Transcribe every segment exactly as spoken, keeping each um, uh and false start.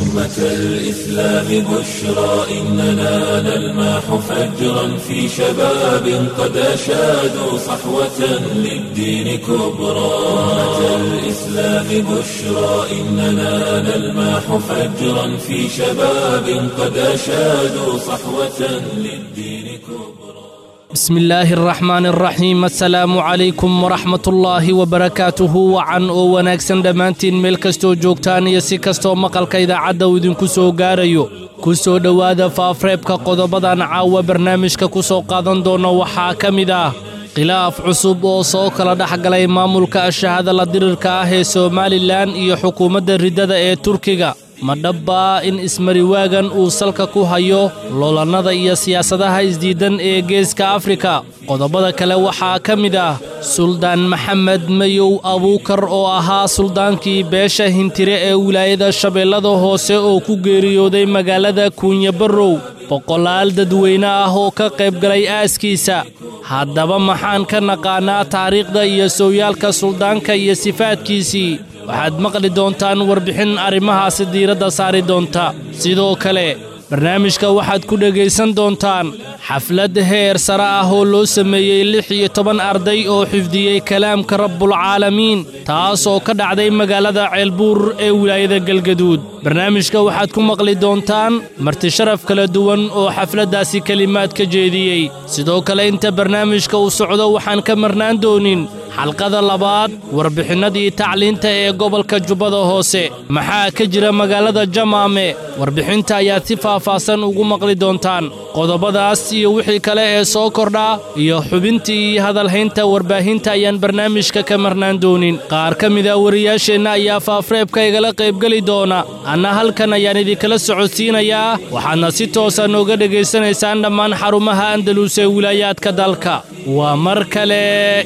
أمة الإسلام بشرى إننا نلمح فجرا في شباب قد أشادوا صحوة للدين كبرى أمة الإسلام بشرى إننا نلمح فجرا في شباب قد أشادوا صحوة للدين كبرى. بسم الله الرحمن الرحيم السلام عليكم ورحمة الله وبركاته وعن oo wanaagsan dhamaantiin meel kasto joogtaan iyo si kasto maqalka idaacada uu idinku soo gaarayo ku soo dhawaada faafreebka qodobadan caawa barnaamijka ku soo qaadan doona waxa kamid ah khilaaf cusub oo soo kala dhaxgalay maamulka shahada la dirirka ah ee Soomaaliland iyo xukuumadda ridada ee Turkiga ma dhabba in ismariwaagan uu salka ku hayo loolanada iyo siyaasadaha isdiidan ee geeska Afrika qodobada kale waxa kamid ah Suldaan Maxamed Mayow Abuukar oo ahaa suldaankii beesha Hintire ee wilaayada Shabeellada Hoose oo ku geeriyooday magaalada Kunya Barrow boqolaal dadweyne ah oo ka qayb galay aaskiisa haddaba maxaan ka naqaanaa taariikhda iyo sooyaalka suldaanka iyo sifaadkiisii waxaad maqli doontaan warbixin arrimahaasi diiradda saari doonta sidoo kale barnaamijka waxaad ku dhagaysan doontaan xaflad heer sare ah oo loo sameeyey lix iyo toban arday oo xifdiyey kalaamka rabbul caalamiin taas oo ka dhacday magaalada Ceelbuur ee wilaayada Galgaduud barnaamijka waxaad ku maqli doontaan marti sharaf kala duwan oo xafladaasi kalimaad ka jeediyey sidoo kale inta barnaamijka uu socdo waxaan ka marnaan doonin xalqada labaad warbixinadii tacliinta ee gobolka Jubbada Hoose maxaa ka jira magaalada Jamaame warbixinta ayaa si faahfaahsan ugu maqli doontaan qodobadaas iyo wixii kale ee soo kordha iyo xubintii hadalhaynta warbaahinta ayaan barnaamijka ka marnaan doonin qaar ka mid ah wariyaasheena ayaa faafreebka igala qayb gali doona anna halkan ayaan idinkala socodsiinayaa waxaadna si toosan uga dhagaysanaysaan dhammaan xarumaha Andalus ee wilaayaadka dalka waa mar kale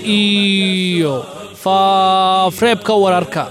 iyo faafreebka wararka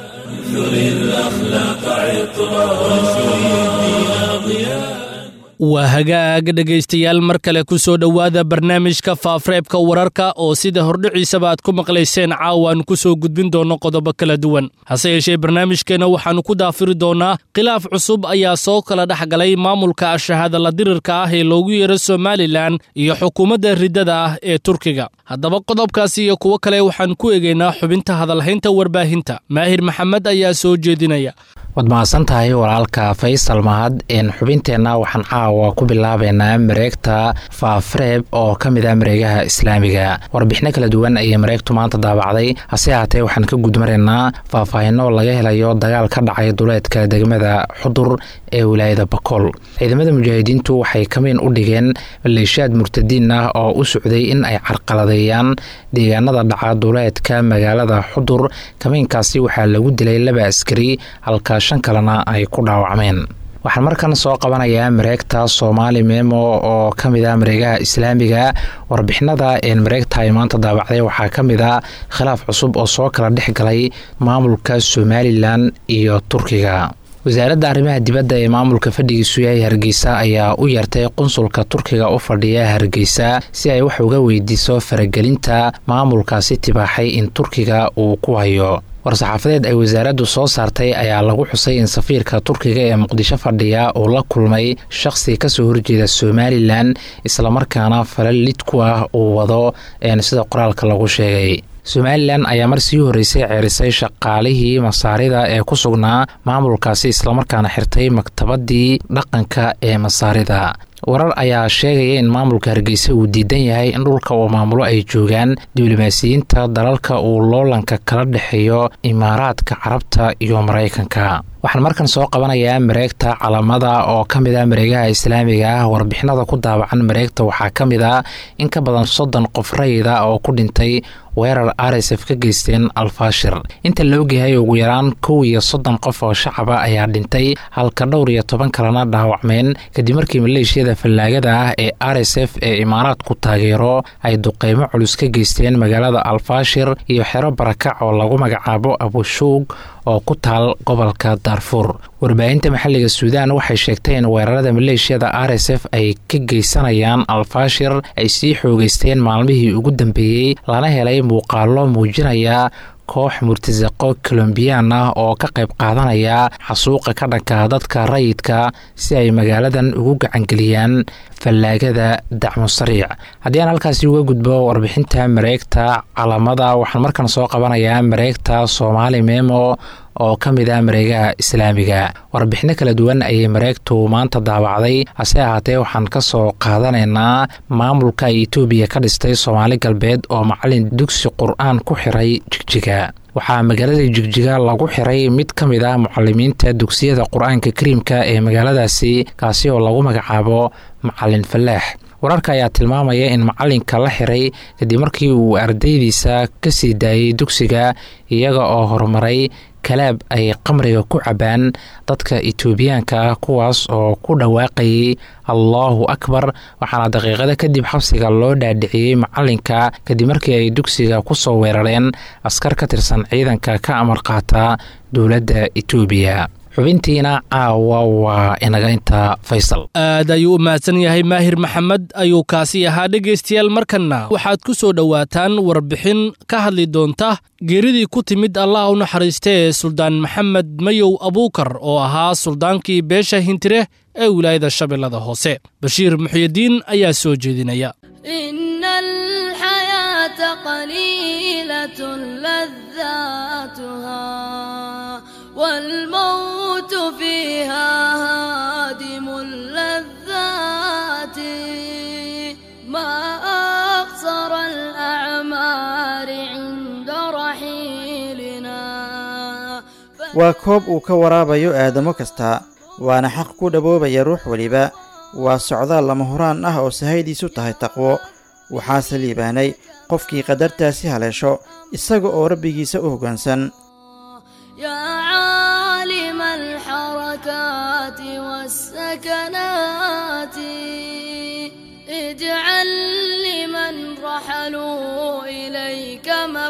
waa hagaag dhegaystayaal mar kale ku soo dhowaada barnaamijka faafreebka wararka oo sida hordhiciisaba aad ku maqlayseen caawaan ku soo gudbin doono qodobo kala duwan hase yeeshee barnaamijkeena waxaanu ku daafiri doonaa khilaaf cusub ayaa soo kala dhaxgalay maamulka shahada la dirirka ah ee loogu yeero Soomaaliland iyo xukuumadda ridada ah ee Turkiga haddaba qodobkaasi iyo kuwa kale waxaan ku eegaynaa xubinta hadalhaynta warbaahinta Maahir Maxamed ayaa soo jeedinaya wad maasan tahay walaalka Faysal Mahad in xubinteena waxaan caawa ku bilaabeynaa mareegta faafreeb oo kamid ah mareegaha islaamiga warbixino kala duwan ay mareegtu maanta daabacday hase ahaatee waxaan ka gudmareynaa faahfaahino laga helayo dagaal ka dhacay duleedka degmada Xudur ee wilaayada Bakool ciidamada mujaahidiintu waxay kameen u dhigeen maleeshiyaad murtadiin ah oo u socday in ay carqaladeeyaan deegaanada dhaca duleedka magaalada Xudur kameenkaasi waxaa lagu dilay laba askari halka shan kalena ay ku dhaawacmeen waxaan markan soo qabanayaa mareegta Soomaali Memo oo kamid ah mareegaha islaamiga warbixinada ee mareegta ay maanta daabacday waxaa kamid ah khilaaf cusub oo soo kala dhexgalay maamulka Soomaaliland iyo Turkiga wasaaradda arrimaha dibadda ee maamulka fadhigiisu yahay Hargeysa ayaa u yartay qunsulka Turkiga u fadhiya Hargeysa si ay wax uga weydiiso faragelinta maamulkaasi tibaaxay in Turkiga uu ku hayo war-saxaafadeed ay wasaaraddu soo saartay ayaa lagu xusay in safiirka Turkiga ee Muqdisho fadhiya uu la kulmay shakhsi ka soo horjeeda Soomaaliland isla markaana falal lid ku ah uu wado ee sida qoraalka lagu sheegay Soomaaliland ayaa mar sii horeysay ceerisay shaqaalihii masaarida ee ku sugnaa maamulkaasi isla markaana xirtay maktabadii dhaqanka ee masaarida warar ayaa sheegaya in maamulka Hargeysa uu diidan yahay in dhulka uu maamulo ay joogaan diblomaasiyiinta dalalka uu loolanka kala dhaxeeyo Imaaraadka Carabta iyo Mareykanka waxaan markan soo qabanayaa mareegta calamada oo kamid ah mareegaha islaamiga ah warbixinada ku daabacan mareegta waxaa kamid ah in ka badan soddon qof rayida oo ku dhintay weerar R S F ka geysteen Al-Fashir inta la ogyahay ugu yaraan kow iyo soddon qof oo shacab ah ayaa dhintay halka dhowr iyo toban kalena dhaawacmeen kadib markii maleeshiyada fallaagada ah ee R S F ee Imaaraadku taageero ay duqeymo culus ka geysteen magaalada Al-Fashir iyo xero barakac oo lagu magacaabo Abu Shuug oo ku taal gobolka Darfur warbaahinta maxalliga Suudaan waxay sheegtay in weerarada maleeshiyada R S F ay ka geysanayaan Al-Fashir ay sii xoogeysteen maalmihii ugu dambeeyay lana helay muuqaalo muujinaya koox murtasaqo colombiyaan ah oo ka qayb qaadanaya xasuuqa ka dhanka dadka rayidka si ay magaaladan ugu gacangeliyaan fallaagada dacmo sariic. haddii aan halkaasi uga gudbo warbixinta mareegta calamada, waxaan markan soo qabanayaa mareegta Soomaali Memo oo ka mid ah mareegaha islaamiga. warbixino kala duwan ayay mareegtu maanta daawacday, hase ahaatee waxaan ka soo qaadanaynaa maamulka Itoobiya ka dhistay Soomaali galbeed oo macalin dugsi qur'aan ku xiray Jigjiga. waxaa magaalada Jigjiga lagu xiray mid ka mid ah mucalimiinta dugsiyada qur'aanka kariimka ee magaaladaasi, kaasi oo lagu magacaabo macalin Falaax. wararka ayaa tilmaamaya in macalinka la xiray kadib markii uu ardaydiisa ka sii daayay dugsiga iyaga oo horumaray kalaab ay qamriga ku cabaan dadka Itoobiyaanka ah, kuwaas oo ku dhawaaqayay Allahu Akbar. waxaana daqiiqada kadib xabsiga loo dhaadhiciyey macalinka kadib markii ay dugsiga ku soo weerareen askar ka tirsan ciidanka ka amar qaata dowladda Itoobiya. xubintiina caawa waa inaga inta Faysal. aad ayuu u mahadsan yahay Maahir Maxamed ayuu kaasi ahaa. dhegaystayaal, markanna waxaad ku soo dhowaataan warbixin ka hadli doonta geeridii ku timid Allah u naxariistay ee Suldaan Maxamed Mayow Abuukar oo ahaa suldaankii beesha Hintire ee wilaayada Shabeellada Hoose. Bashiir Muxyidiin ayaa soo jeedinaya. innal hayata qaliilatun ladhaatuha والموت فيها هادم اللذات ما أقصر الأعمار عند رحيلنا. waa koob uu ka waraabayo aadamo kasta, waana xaq ku dhaboobaya ruux weliba. waa socdaal lama huraan ah oo sahaydiisu tahay taqwo. waxaase liibaanay qofkii qadartaasi haleesho isaga oo rabbigiisa u hoggaansan. والسكنات اجعل لمن رحلوا إليك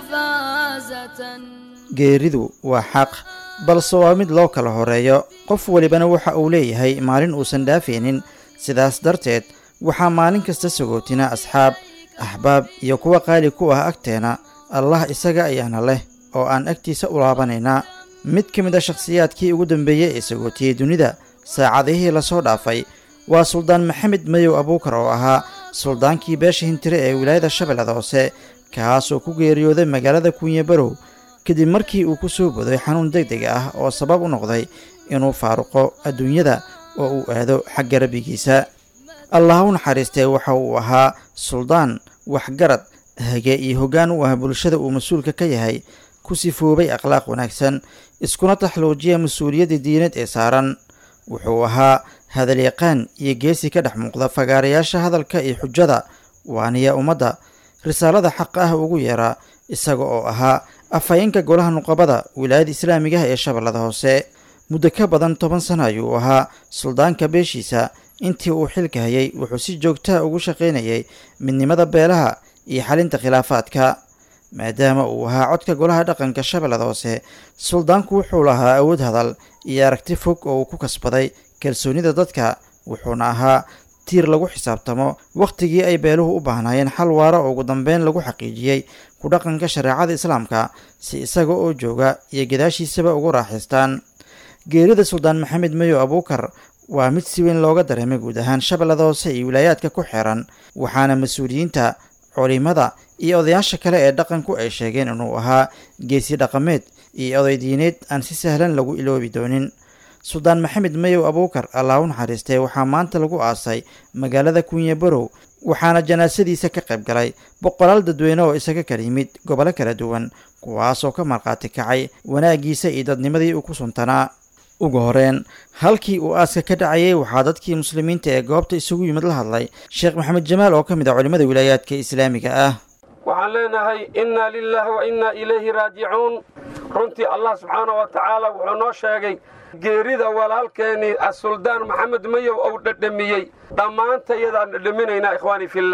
مفازة. geeridu waa xaq, balse waa mid loo kala horeeyo. qof walibana waxa uu leeyahay maalin uusan dhaafaynin. sidaas darteed waxaa maalin kasta sagootina asxaab, axbaab iyo kuwa qaali ku ah agteena. allah isaga ayaana leh oo aan agtiisa u laabanaynaa. mid ka mid a shakhsiyaadkii ugu dambeeyey ee sagootiyey dunida saacadihii lasoo dhaafay waa Suldaan Maxamed Mayow Abuukar oo ahaa suldaankii beesha Hintire ee wilaayada Shabeellada Hoose, kaasoo ku geeriyooday magaalada Kunya Barow kadib markii uu ku soo boday xanuun degdeg ah oo sabab u noqday inuu faaruqo adduunyada oo uu aado xagga rabbigiisa. allah u naxariistay waxa uu ahaa suldaan waxgarad, hage iyo hoggaan u ah bulshada uu mas-uulka ka yahay, ku sifoobay akhlaaq wanaagsan, iskuna taxluujiya mas-uuliyadda diineed ee saaran. wuxuu ahaa hadalyaqaan iyo geesi ka dhex muuqda fagaarayaasha hadalka iyo xujada, waaniya ummadda risaalada xaqa ah ugu yeeraa, isaga oo ahaa afhayeenka golaha nuqabada wilaayada islaamiga ah ee Shabeellada Hoose. muddo ka badan toban sano ayuu ahaa suldaanka beeshiisa. intii uu xilka hayay wuxuu si joogta ugu shaqaynayay midnimada beelaha iyo xalinta khilaafaadka. maadaama uu ahaa codka golaha dhaqanka Shabeellada Hoose, suldaanku wuxuu lahaa awood hadal iyo aragti fog oo uu ku kasbaday kalsoonida dadka, wuxuuna ahaa tiir lagu xisaabtamo wakhtigii ay beeluhu u baahnaayeen xal waara oo ugu dambeyn lagu xaqiijiyey ku dhaqanka shareecada islaamka si isaga oo jooga iyo gadaashiisaba ugu raaxaystaan. geerida Suldaan Maxamed Mayow Abuukar waa mid si weyn looga dareemay guud ahaan Shabeellada Hoose iyo wilaayaadka ku xiran, waxaana mas-uuliyiinta, culimada iyo odayaasha kale ee dhaqanku ay sheegeen inuu ahaa geesi dhaqameed iyo oday diineed aan si sahlan lagu iloobi doonin. Suldaan Maxamed Mayow Abuukar allah u naxariistay waxaa maanta lagu aasay magaalada Kunya Barow, waxaana janaasadiisa ka qayb galay boqolaal dadweyne oo isaga kala yimid gobollo kala duwan, kuwaasoo ka marqaati kacay wanaagiisa iyo dadnimadii uu ku suntanaa. ugu horeen halkii uu aaska ka dhacayay waxaa dadkii muslimiinta ee goobta isugu yimid la hadlay Sheekh Maxamed Jamaal oo ka mid ah culimada wilaayaadka islaamiga ah. waxaan leenahay inna lillahi wa inna ilayhi raaji'uun. runtii allah subxaanahu wa tacaala wuxuu noo sheegay geerida walaalkeeni as-suldaan Maxamed Mayow oo dhadhamiyey dhammaantayadaan dhadhaminaynaa ikhwaani fillah.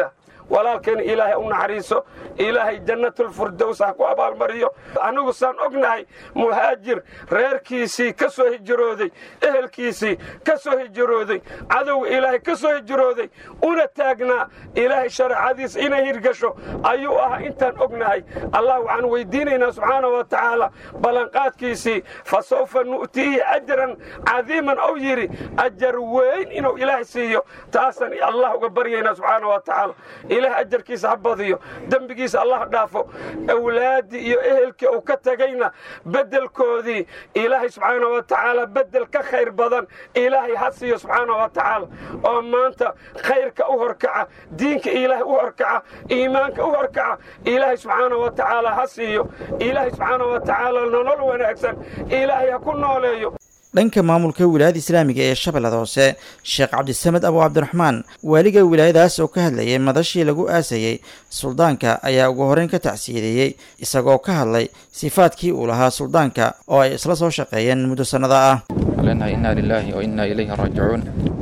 walaalkeen ilaahay u naxariiso ilaahay jannatulfirdows ha ku abaalmariyo anigu saan ognahay muhaajir reerkiisii ka soo hijrooday ehelkiisii ka soo hijrooday cadowga ilaahay ka soo hijrooday una taagnaa ilaahay shareecadiis inay hirgasho ayuu ahaa intaan ognahay allah waxaan weydiinaynaa subxaana wa tacaala ballanqaadkiisii fa sawfa nu'tiihi ajran cadiiman ou yidhi ajar weyn inuu ilaahay siiyo taasaan allah uga baryaynaa subxaana wa tacaala ilaahay ajarkiisa ha badiyo dembigiisa allah dhaafo awlaaddii iyo ehelkii uu ka tegayna beddelkoodii ilaahay subxaana wa tacaala beddel ka khayr badan ilaahay ha siiyo subxaana wa tacaala oo maanta khayrka u horkaca diinka ilaahay u horkaca iimaanka u horkaca ilaahay subxaana wa tacaala ha siiyo ilaahay subxaana wa tacaala nolol wanaagsan ilaahay ha ku nooleeyo dhanka maamulka wilaayada islaamiga ee shabeellada hoose sheekh cabdisamed abu cabdiraxmaan waaliga wilaayadaas oo ka hadlayay madashii lagu aasayey suldaanka ayaa ugu horreyn ka tacsiyadeeyey isagoo ka hadlay sifaadkii uu lahaa suldaanka oo ay isla soo shaqeeyeen muddo sannada ah leenahay innaa lilaahi wa innaa ilayhi raajicuun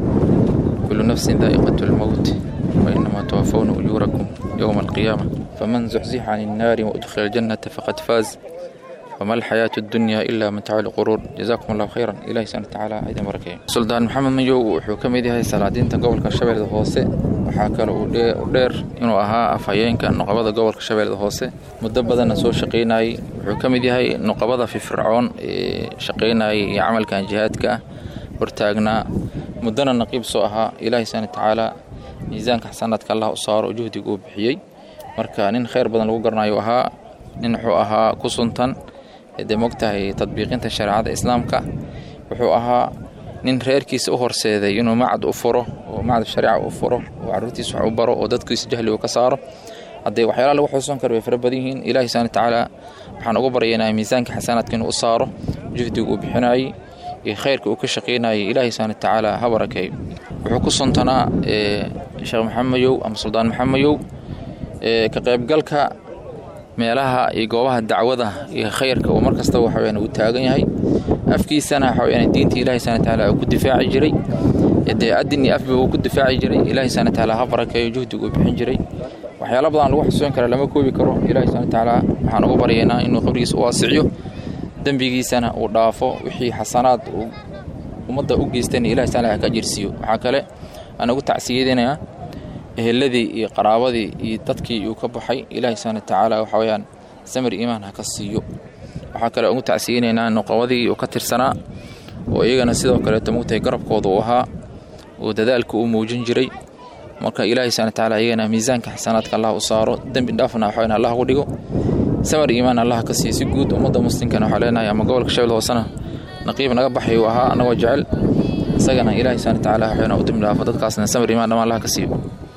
kullu nafsin daa'iqatu lmowt wa innamaa tuwaffawna ujuurakum yowma alqiyaama faman zuxzixa cani innaari wa udkhila aljannata faqad faaz وما الحياة الدنيا إلا متاع الغرور جزاكم الله خيرا إلهي سبحانه وتعالى أيضا بركاته سلطان محمد ميو wuxuu ka mid yahay salaadiinta gobolka Shabeellada Hoose waxa kale uu dheer inuu ahaa afhayeenka nuqabada gobolka Shabeellada Hoose muddo badan soo shaqeynay wuxuu ka mid yahay nuqabada fi Fircoon ee shaqeynay iyo amalkan jihaadka hortaagna mudana naqiib soo ahaa Ilaahi subhanahu wa ta'ala miisaanka xasanaadka Allah u saaro juhdiga uu bixiyay marka nin khayr badan lagu garanayo ahaa nin wuxuu ahaa ku suntan ee mogtahay tadbiiqinta shariicada islaamka wuxuu ahaa nin reerkiisa u horseeday inuu macad u furo oo macad shariica u furo oo carruurtiisa wax u baro oo dadkiisa jahli uu ka saaro haddii waxyaalaha lagu xusuusan karo way fara badan yihiin ilaahay subhanahu wa ta'ala waxaan ugu baryaynaa miisaanka xasanaadka inuu u saaro juhdiga uu bixinayay iyo khayrka uu ka shaqeynayay ilaahay subhanahu wa ta'ala ha barakeeyo wuxuu ku suntanaa sheekh maxamedow ama suldaan maxamedow ka qaybgalka meelaha iyo goobaha dacwada iyo khayrka oo markasta waxa weeyaan uu taagan yahay afkiisana waxa weeyaan diinta Ilaahay subhanahu wa ta'ala uu ku difaaci jiray ee adini afba uu ku difaaci jiray Ilaahay subhanahu wa ta'ala ha barakeeyo juhdiga uu bixin jiray waxyaalo badan lagu xusuusan karo lama koobi karo Ilaahay subhanahu wa ta'ala waxaan ugu baryaynaa inuu qabrigiisa u waasiyo dambigiisana uu dhaafo wixii xasanaad uu umada u geysteen Ilaahay subhanahu wa ta'ala ka jirsiyo waxa kale aan ugu tacsiyeedinaa eheladii iyo qaraabadii iyo dadkii uu ka baxay Ilaahay subhanahu wa ta'ala waxa weeyaan samir iimaan ha ka siiyo waxa kale ugu tacsiyeynaa nuqawadii uu ka tirsanaa oo iyagana sidoo kale tamugtay garabkooda u ahaa oo dadaalka uu muujin jiray marka Ilaahay subhanahu wa ta'ala iyagana miisaanka xasanaadka Allah u saaro dambi dhaafna waxa weeyaan Allah ugu dhigo samir iimaan Allah ka siiyo si guud umada muslimkana waxa leenahay ama gobolka Shabeellada Hoose naqiib naga baxay uu ahaa anagoo jecel isagana Ilaahay subhanahu wa ta'ala waxa weeyaan u dimlaafo dadkaasna samir iimaan dhama Allah ka siiyo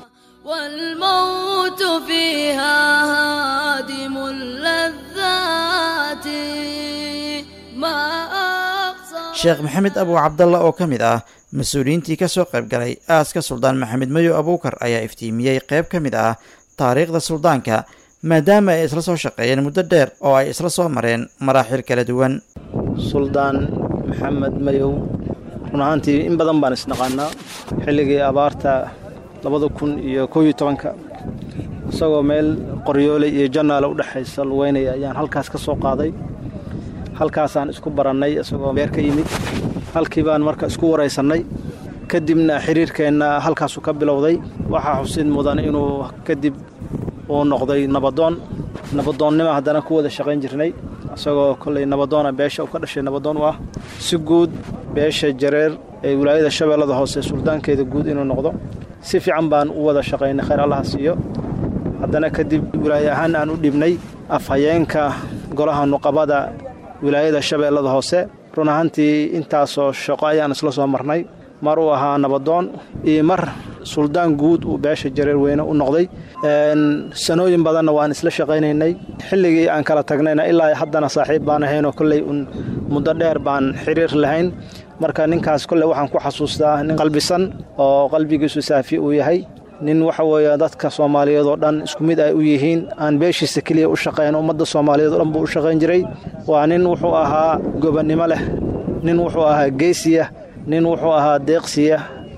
والموت فيها هادم اللذات ما أقصى sheekh maxamed abu cabdalla oo ka mid ah mas-uuliyiintii ka soo qayb galay aaska suldaan maxamed mayo abuukar ayaa iftiimiyey qayb ka mid ah taariikhda suldaanka maadaama ay isla soo shaqeeyeen muddo dheer oo ay isla soo mareen maraaxil kala duwan suldaan maxamed mayow run ahaantii in badan baan isnaqaanaa xilligii abaarta labada kun iyo kow iyo tobanka isagoo meel qoryoole iyo jannaale u dhaxaysa lugeynaya ayaan halkaas ka soo qaaday halkaasaan isku barannay isagoo beer ka yimid halkii baan marka isku waraysannay kadibna xiriirkeenna halkaasu ka bilowday waxaa xusid mudan inuu kadib uu noqday nabadoon nabadoonnima haddana ku wada shaqayn jirnay isagoo kolley nabadoona beesha uu ka dhashay nabadoon u ah si guud beesha jareer ee wilaayada Shabeellada Hoose suldaankeeda guud inuu noqdo si fiican baan u wada shaqaynay khayr Allah siiyo haddana kadib wilaaya ahaan aan u dhibnay afhayeenka golaha nuqabada wilaayada Shabeellada Hoose run ahaantii intaasoo shaqo ayaan isla soo marnay mar uu ahaa nabadoon iyo mar suldaan guud uu beesha jareer weyne u noqday sanooyin badanna waan isla shaqaynaynay xilligii aan kala tagnayna ilaa haddana saaxiib baan ahaynoo kolley un muddo dheer baan xiriir lahayn marka ninkaas kolley waxaan ku xasuustaa nin qalbisan oo qalbigiisu saafi uu yahay nin waxa weeye dadka Soomaaliyeed oo dhan isku mid ay u yihiin aan beeshiisa kaliya u shaqeyn ummadda Soomaaliyeed oo dhan buu u shaqeyn jiray waa nin wuxuu ahaa gobonnimo leh nin wuxuu ahaa geesiya nin wuxuu ahaa deeqsiya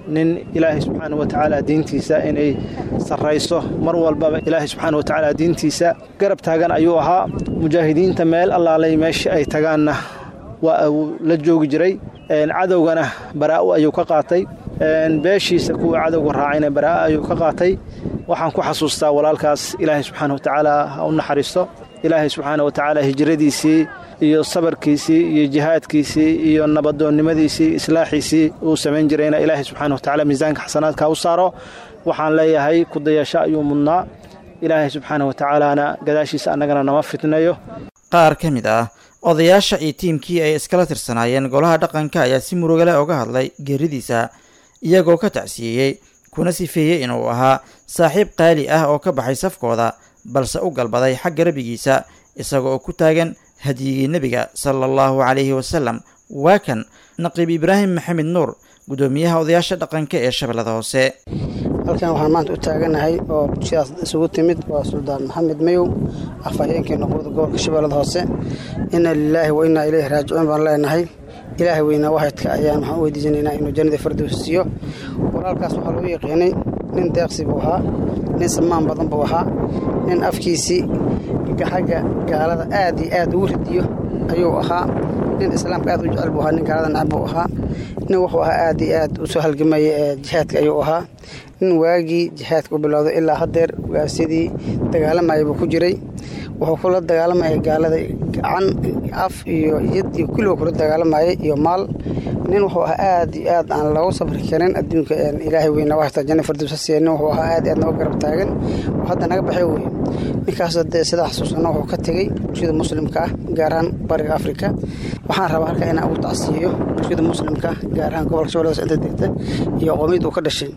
nin ilaahay subxaana wa tacaala diintiisa inay sarrayso mar walbaba ilaahay subxaana wa tacaala diintiisa garab taagan ayuu ahaa mujaahidiinta meel allaalay meesha ay tagaanna waa uu la joogi jiray cadowgana baraa'o ayuu ka qaatay beeshiisa kuwa cadowga raacayna baraa'o ayuu ka qaatay waxaan ku xasuustaa walaalkaas ilaahay subxaana wa tacaala ha u naxariisto ilaahay subxaana wa tacaala hijradiisii iyo sabarkiisii iyo jihaadkiisii iyo nabadoonnimadiisii islaaxiisii uu samayn jirayna ilaahay subxaana wa tacaala miisaanka xasanaadka u saaro waxaan leeyahay ku dayasho ayuu mudnaa ilaahay subxaana wa tacaalaana gadaashiisa annagana nama fitnayo qaar ka mid ah odayaasha iyo tiimkii ay iskala tirsanaayeen golaha dhaqanka ayaa si murugale uga hadlay geeridiisa iyagoo ka tacsiyeeyey kuna sifeeyey inuu ahaa saaxiib qaali ah oo ka baxay safkooda balse u galbaday xagga rabbigiisa isagoo ku taagan hadyigii nebiga sala allahu calayhi wasalam waa kan naqiib ibraahim maxamed nuur guddoomiyaha odayaasha dhaqanka ee shabeellada hoose halkan waxaan maanta u taaganahay oo bulshadaas isugu timid waa suldaan maxamed mayow afhayeenkii noqoda gobolka shabeellada hoose inna lilaahi wa innaa ilayhi raajicuun baan leenahay ilaahay weynaa wahidka ayaan waxaan u weydiisanaynaa inuu jannada firdawsi siiyo walaalkaas waxaa lagu yaqiinay nin deeqsi buu ahaa nin samaan badan buu ahaa nin afkiisii xagga gaalada aad iyo aad ugu ridiyo ayuu ahaa nin islaamka aad u jecel buu ahaa nin gaalada nacab buu ahaa nin wuxuu ahaa aad iyo aad u soo halgamaya ee jihaadka ayuu ahaa nin waagii jihaadka u bilowday ilaa haddeer waasidii dagaalamayay buu ku jiray wuxuu kula dagaalamayay gaalada gacan af iyo yad iyo kulliba kula dagaalamayay iyo maal nin wuxuu ahaa aad iyo aad aan loogu sabri karin adduunka ilaahay weyna wahta janna firdawsa siiya nin wuxuu ahaa aad iyo aad nooga garab taagan oo hadda naga baxay weye ninkaas dee sidaa xasuusana wuxuu ka tegey bulshada muslimka ah gaar ahaan bariga afrika waxaan rabaa halka inaan ugu tacsiiyo bulshada muslimka gaar ahaan gobolka shabeellada hoose inta degta iyo qoomiyadda uu ka dhashay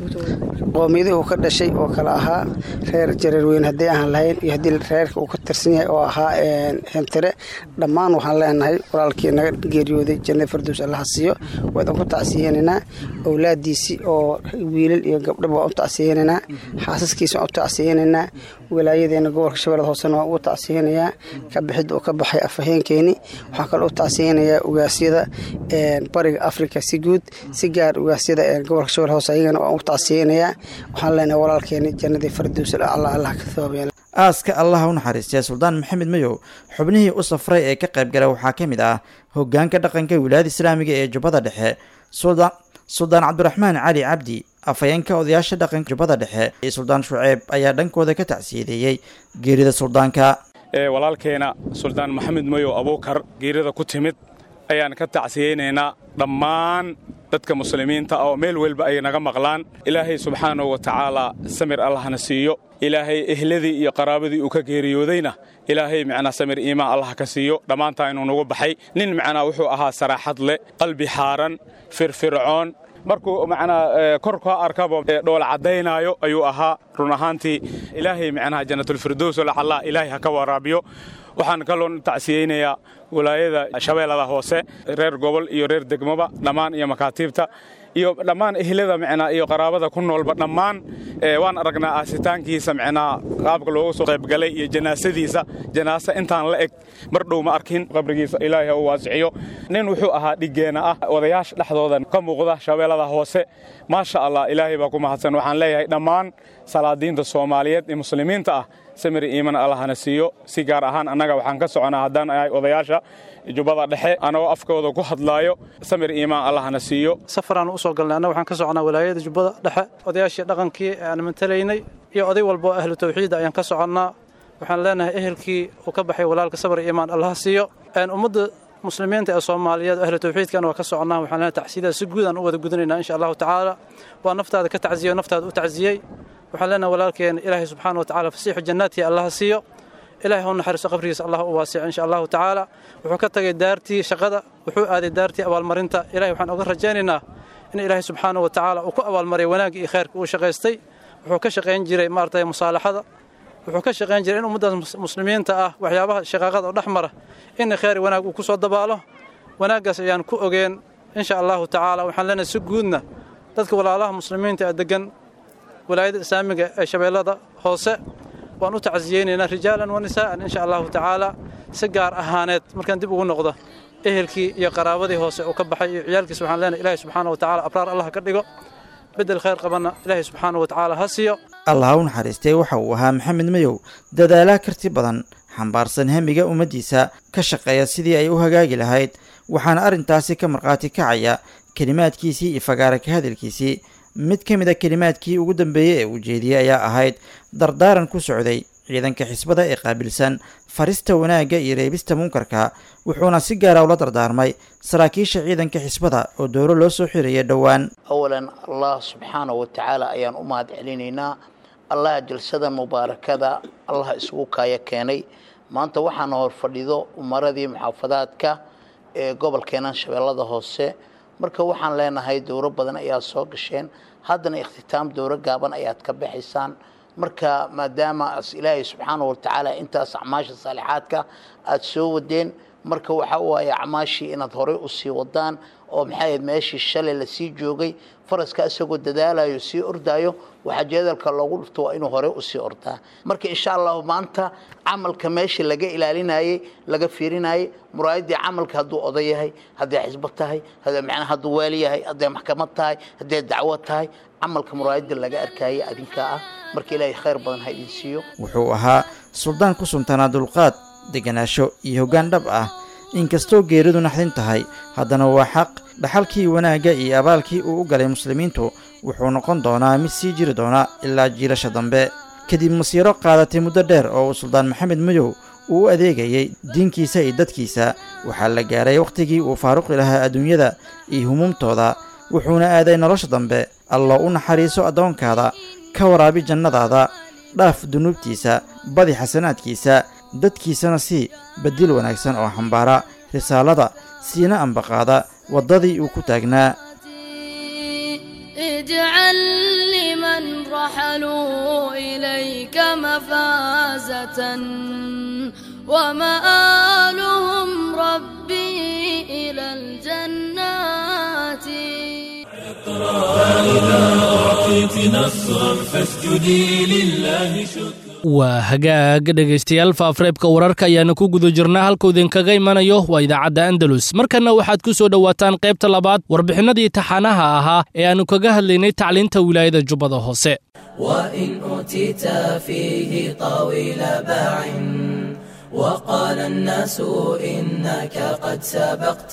qoomiyadii uu ka dhashay oo kale ahaa reer jareerweyn haddii aan lahayn iyo haddii reerka uu ka tirsan yahay oo ahaa hentire dhammaan waxaan leenahay walaalkii naga geeriyooday janna firdaws allaha siiyo waadaan ku tacsiyeynaynaa awlaadiisii oo wiilal iyo gabdhaba waan u tacsiyeynaynaa xaasaskiisa waan u tacsiyeynaynaa walaayadeena gobolka shabeellada hoosena waan ugu tacsiyeynayaa ka bixid oo ka baxay afhayeenkeeni waxaan kale u tacsiyeynayaa ugaasyada bariga afrika si guud si gaar ugaasyada gobolka shabeellada hoose ayagana waan u tacsiyeynayaa waxaan leenahay walaalkeeni jannadii firdaws allah allah ka thawaabiya aaska allaha u naxariistay suldaan maxamed mayow xubnihii u safray ee ka qayb galay waxaa ka mid ah hoggaanka dhaqanka wilaayada islaamiga ee jubbada dhexe suldaan suldaan cabdiraxmaan cali cabdi afhayeenka odayaasha dhaqanka jubbada dhexe iyo suldaan shuceeb ayaa dhankooda ka tacsiyadeeyey geerida suldaanka walaalkeena suldaan maxamed mayow abuukar geerida ku timid ayaan ka tacsiyeynaynaa dhammaan dadka muslimiinta oo meel walba ay naga maqlaan ilaahay subxaanahu wa tacaalaa samir allahna siiyo ilaahay ehladii iyo qaraabadii uu ka geeriyoodayna ilaahay macnaa samir iimaan allah ka siiyo dhammaantaa inuu nagu baxay nin macnaa wuxuu ahaa saraaxad leh qalbi xaaran firfircoon markuu macnaa kor ka arkaba dhoola caddaynaayo ayuu ahaa run ahaantii ilaahay macnaha jannatulfirdows lacallaa ilaahay ha ka waraabiyo waxaan kaloon tacsiyeynayaa walaayada shabeellada hoose reer gobol iyo reer degmoba dhammaan iyo makaatiibta iyo dhammaan ehlada macnaa iyo qaraabada ku noolba dhammaan waan aragnaa aasitaankiisa macnaa qaabka loogu soo qaybgalay iyo janaasadiisa janaasa intaan la eg mar dhow ma arkin qabrigiisa ilaahay ha u waasiciyo nin wuxuu ahaa dhiggeena ah odayaasha dhexdooda ka muuqda shabeellada hoose maasha allah ilaahay baa ku mahadsan waxaan leeyahay dhammaan salaadiinta soomaaliyeed ee muslimiinta ah samir iiman allahna siiyo si gaar ahaan annaga waxaan ka soconaa haddaan ahay odayaasha jubbada dhexe anagoo afkooda ku hadlaayo samir iimaan allahna siiyo safaraan u soo galnay annaga waxaan ka soconaa walaayada jubbada dhexe odayaashii dhaqankii aan mantalaynay iyo oday walba oo ahlu tawxiida ayaan ka soconnaa waxaan leenahay ehelkii uu ka baxay walaalka sabir iimaan allaha siiyo ummadda muslimiinta ee soomaaliyeed ahlu tawxiidkana waa ka soconnaa waxaan leenahay tacsiidaa si guud aan u wada gudanaynaa insha allahu tacaala waa naftaada ka tacsiyo naftaada u tacsiyey waxaan leenahay walaalkeen ilaahay subxaana wa tacaala fasiixu jannaadkii allaha siiyo ilaahay ha u naxariiso qabrigiisa allah u waasico insha allahu tacaala wuxuu ka tagay daartii shaqada wuxuu aaday daartii abaalmarinta ilahay waxaan uga rajaynaynaa in ilaahay subxaana wa tacaala uu ku abaalmariyo wanaagga iyo khayrka uu shaqaystay wuxuu ka shaqayn jiray maaragtay musaalaxada wuxuu ka shaqayn jiray in ummaddaas muslimiinta ah waxyaabaha shaqaaqada oo dhex mara in khayr wanaag uu ku soo dabaalo wanaaggaas ayaan ku ogeen insha allahu tacaala waxaan leenahay si guudna dadka walaalaha muslimiinta ee degan walaayada islaamiga ee shabeellada hoose waan u tacsiyeynaynaa rijaalan wa nisaa'an insha allahu tacaala si gaar ahaaneed markaan dib ugu noqdo ehelkii iyo qaraabadii hoose uu ka baxay iyo ciyaalkiisa waxaan leenahay ilaahay subxaana wa tacaala abraar allah ka dhigo bedel khayr qabana ilaahay subxaanahu wa tacaala ha siiyo allah u naxariistay waxa uu ahaa maxamed mayow dadaalaha karti badan xambaarsan hamiga ummaddiisa ka shaqeeya sidii ay u hagaagi lahayd waxaana arrintaasi ka markhaati kacaya kelimaadkiisii iyo fagaara ka hadalkiisii mid ka mid a kelimaadkii ugu dambeeyey ee uu jeediyey ayaa ahayd dardaaran ku socday ciidanka xisbada ee qaabilsan farista wanaagga iyo reebista munkarka wuxuuna si gaara ula dardaarmay saraakiisha ciidanka xisbada oo dooro loo soo xiraya dhowaan awalan allah subxaanahu wa tacaala ayaan u mahad celinaynaa allah jalsada mubaarakada allah isugu kaaya keenay maanta waxaana hor fadhido umaradii muxaafadaadka ee gobolkeenan shabeellada hoose marka waxaan leenahay dowro badan ayaa soo gasheen haddana ikhtitaam dowro gaaban ayaad ka baxaysaan marka maadaama ilaahay subxaanahu wa tacaala intaas acmaasha saalixaadka aad soo wadeen marka waxa waaye acmaashii inaad horey u sii wadaan oo maxay ahayd meeshii shalay la sii joogay faraska isagoo dadaalayo sii ordaayo waxaa jeedalka loogu dhufto waa inuu horey usii ordaa marka insha allahu maanta camalka meeshii laga ilaalinayey laga fiirinayey muraayadii camalka hadduu oday yahay hadday xisbo tahay macnaa hadduu waali yahay hadday maxkamad tahay hadday dacwo tahay camalka muraayadii laga arkayay adinkaa ah marka ilaahay khayr badan ha idin siiyo wuxuu ahaa suldaan ku suntanaa dulqaad deganaasho iyo hoggaan dhab ah inkastoo geeridu naxdin tahay haddana waa xaq dhaxalkii wanaagga iyo abaalkii uu u galay muslimiintu wuxuu noqon doonaa mid sii jiri doona ilaa jiilasha dambe kadib masiiro qaadatay muddo dheer oo uu suldaan maxamed madow uu u adeegayey diinkiisa iyo dadkiisa waxaa la gaaray wakhtigii uu faaruqi lahaa adduunyada iyo humuumtooda wuxuuna aaday nolosha dambe alloo u naxariiso addoonkaada ka waraabi jannadaada dhaaf dunuubtiisa badi xasanaadkiisa dadkiisana sii bedil wanaagsan oo xambaara risaalada siina ambaqaada waddadii uu ku taagnaa اجعل لمن رحلوا إليك مفازة ومآلهم ربي إلى الجنات فإذا أعطيت نصرا فاسجدي لله شكرا waa hagaag dhegaystayaal faafareebka wararka ayaana ku guda jirnaa halkuu idinkaga imanayo waa idaacadda andalus markanna waxaad ku soo dhowaataan qaybta labaad warbixinadii taxanaha ahaa ee aannu kaga hadlaynay tacliinta wilaayada jubbada hoose وإن أوتيت فيه طويل باع وقال الناس إنك قد سبقت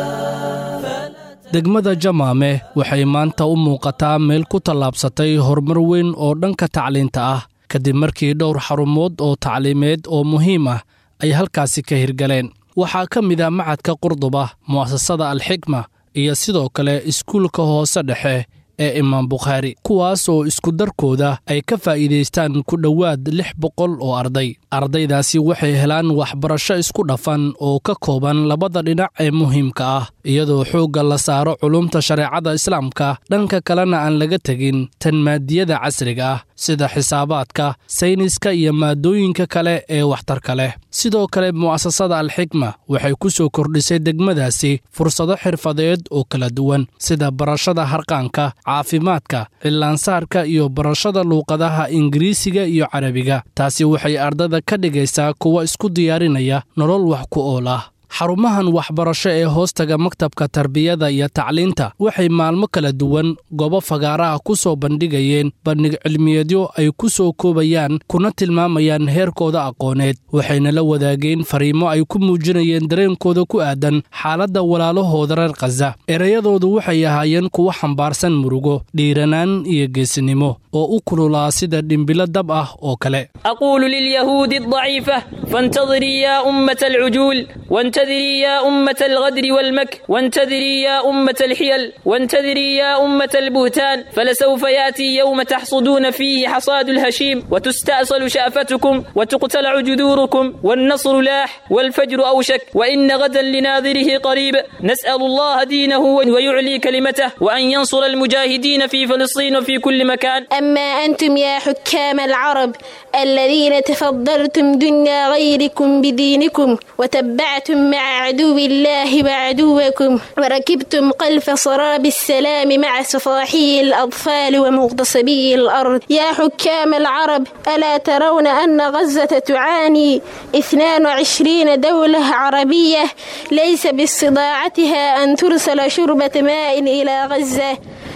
degmada jamaame waxay maanta u muuqataa meel ku tallaabsatay horumar weyn oo dhanka tacliinta ah kadib markii dhowr xarumood oo tacliimeed oo muhiim ah ay halkaasi ka hirgaleen waxaa ka mid ah macadka qurduba mu'asasada alxikma iyo sidoo kale iskuulka hoose dhexe ee imaam bukhaari kuwaas oo isku darkooda ay ka faa'iidaystaan ku dhowaad lix boqol oo arday ardaydaasi waxay helaan waxbarasho isku dhafan oo ka kooban labada dhinac ee muhiimka ah iyadoo xoogga la saaro culumta shareecada islaamka dhanka kalena aan laga tegin tan maadiyada casriga ah sida xisaabaadka sayniska iyo maadooyinka kale ee waxtarka leh sidoo kale mu'asasada alxikma waxay ku soo kordhisay degmadaasi fursado xirfadeed oo kala duwan sida barashada harqaanka caafimaadka cillaansaarka iyo barashada luuqadaha ingiriisiga iyo carabiga taasi waxay ardada ka dhigaysaa kuwa isku diyaarinaya nolol wax ku ool ah xarumahan waxbarasho ee hoostaga maktabka tarbiyada iyo tacliinta waxay maalmo kala duwan goobo fagaaraha ku soo bandhigayeen bandhig cilmiyeedyo ay ku soo koobayaan kuna tilmaamayaan heerkooda aqooneed waxayna la wadaageen fariimo ay ku muujinayeen dareenkooda ku aadan xaaladda walaalahooda reer khaza ereyadoodu waxay ahaayeen kuwo xambaarsan murugo dhiiranaan iyo geesinimo oo u kululaa sida dhimbilo dab ah oo kale أقول لليهود الضعيفة فانتظري يا أمة العجول وانتظري يا أمة الغدر والمكر وانتظري يا أمة الحيل وانتظري يا أمة البهتان فلسوف يأتي يوم تحصدون فيه حصاد الهشيم وتستأصل شأفتكم وتقتلع جذوركم والنصر لاح والفجر أوشك وإن غدا لناظره قريب نسأل الله دينه ويعلي كلمته وأن ينصر المجاهدين في فلسطين وفي كل مكان أما أنتم يا حكام العرب الذين تفضلتم دنيا غيركم بدينكم وتبعتم مع عدو الله وعدوكم وركبتم قلف صراب السلام مع صفاحي الأطفال ومغتصبي الأرض يا حكام العرب ألا ترون أن غزة تعاني اثنان وعشرين دولة عربية ليس باستطاعتها أن ترسل شربة ماء إلى غزة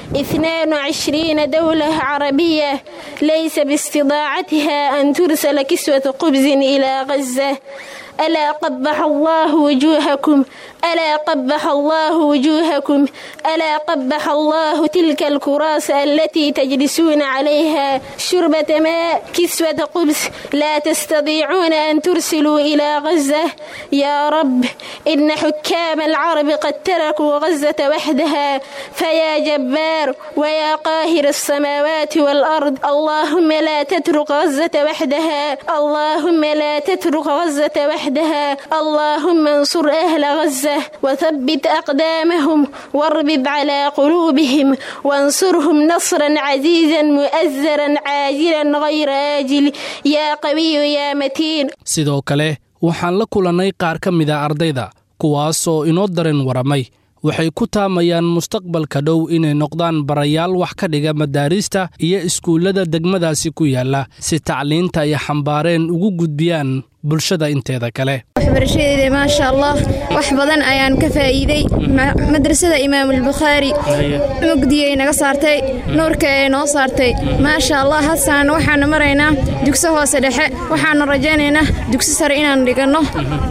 اثنان وعشرين دولة عربية ليس باستطاعتها أن ترسل كسوة خبز إلى غزة. ألا قبح الله وجوهكم، ألا قبح الله وجوهكم، ألا قبح الله تلك الكراس التي تجلسون عليها شربة ماء كسوة خبز لا تستطيعون أن ترسلوا إلى غزة. يا رب إن حكام العرب قد تركوا غزة وحدها، فيا جبار ويا قاهر السماوات والأرض اللهم لا تترك غزة وحدها، اللهم لا تترك غزة وحدها، اللهم انصر أهل غزة وثبت أقدامهم واربب على قلوبهم وانصرهم نصرا عزيزا مؤزرا عاجلا غير آجل يا قوي يا متين. sidoo kale waxaan la kulannay qaar ka mid a ardayda kuwaasoo inoo dareen waramay waxay ku taamayaan mustaqbalka dhow inay noqdaan barayaal wax ka dhiga madaarista iyo iskuullada degmadaasi ku yaala si tacliinta ay xambaareen ugu gudbiyaan bulshada inteeda kale. waxbarashadeeda maasha Allah wax badan ayaan ka faa'iiday. madrasada Imaam al-Bukhari mugdiyay naga saartay, nuurka ay noo saartay. maasha Allah hasan waxaan maraynaa dugsi hoose dhexe, waxaan rajaynaynaa dugsi sare inaan dhigano.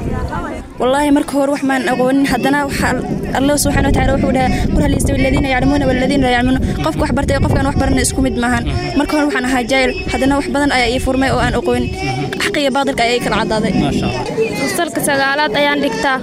والله marka hore wax maan aqoonin hadana waxa Allah subhanahu wa ta'ala wuxuu dhahay qul hal yastawi alladhina ya'lamuna wal ladhina la ya'lamun qofka wax bartay qofkan wax baran isku mid maahan. marka hore waxaan ahaa jaayil hadana wax badan ayaa ii furmay oo aan aqoon xaqiiqada baadilka ayay kala cadaaday. ma sha Allah fasalka sagaalaad ayaan dhigtaa.